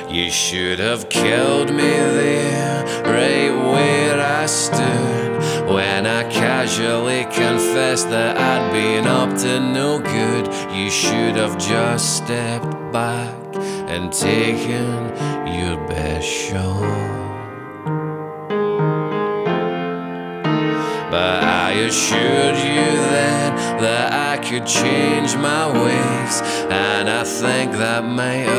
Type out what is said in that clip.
You should have killed me there, right where I stood, when I casually confessed that I'd been up to no good. You should have just stepped back and taken your best shot. But I assured you then that I could change my ways, and I think that might